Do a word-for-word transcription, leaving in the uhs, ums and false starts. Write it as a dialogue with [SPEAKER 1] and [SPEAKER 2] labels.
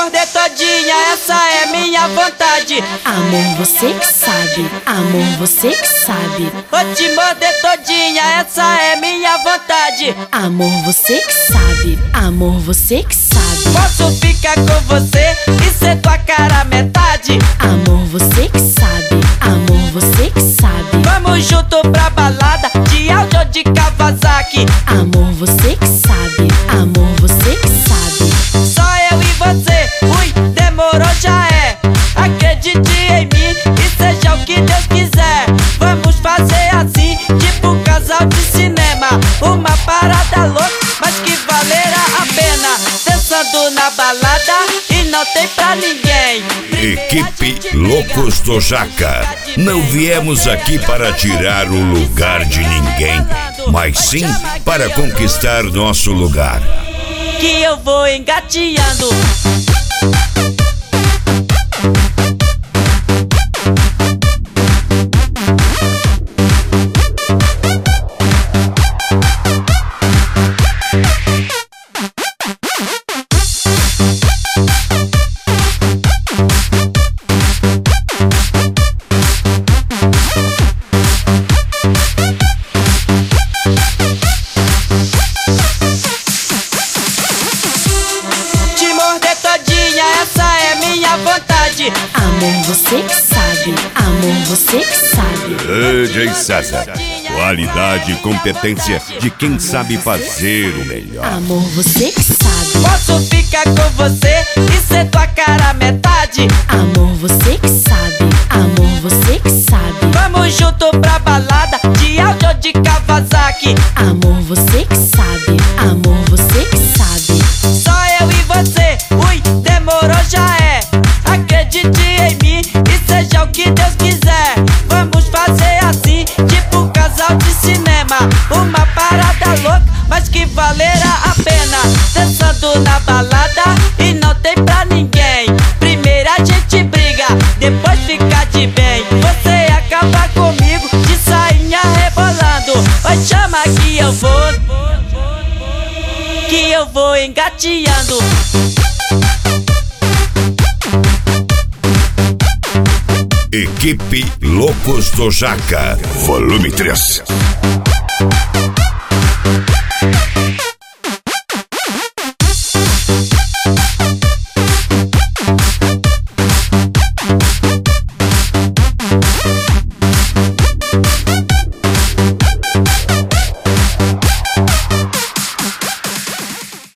[SPEAKER 1] morder todinha, essa é minha vontade.
[SPEAKER 2] Amor, você que sabe, amor, você que sabe.
[SPEAKER 1] Vou te morder todinha, essa é minha vontade.
[SPEAKER 2] Amor, você que sabe, amor, você que sabe.
[SPEAKER 1] Posso ficar com você e ser tua cara metade.
[SPEAKER 2] Amor, você que sabe, amor, você que sabe.
[SPEAKER 1] Vamos junto pra balada de áudio de Kawasaki.
[SPEAKER 2] Amor, você que sabe, amor, você que sabe.
[SPEAKER 1] Só eu e você, ui, demorou já é. Acredite em mim e seja o que Deus quiser. Vamos fazer assim, tipo um casal de cinema. Uma parada louca, mas que valerá a pena. Dançando na balada e não tem pra ninguém.
[SPEAKER 3] Equipe Loucos do Jaca. Não viemos aqui para tirar o lugar de ninguém, mas sim para conquistar nosso lugar.
[SPEAKER 1] Que eu vou engateando.
[SPEAKER 2] Amor, você que sabe, amor, você que sabe.
[SPEAKER 3] D J César, qualidade e competência de quem sabe fazer o melhor.
[SPEAKER 2] Amor, você que sabe.
[SPEAKER 1] Posso ficar com você e ser tua cara metade.
[SPEAKER 2] Amor, você que sabe, amor, você que sabe.
[SPEAKER 1] Vamos junto pra balada de áudio de Kawasaki.
[SPEAKER 2] Amor, você que sabe, amor, você que sabe.
[SPEAKER 1] Só eu e você, ui, demorou já é. Acredite em mim e seja o que Deus quiser. Vamos fazer assim, tipo um casal de cinema. Uma parada louca, mas que valerá a pena. Dançando na balada e não tem pra ninguém. Primeiro a gente briga, depois fica de bem. Você acaba comigo de sainha rebolando. Vai chama que eu vou, que eu vou engateando.
[SPEAKER 3] Equipe Loucos do Jaca, volume três.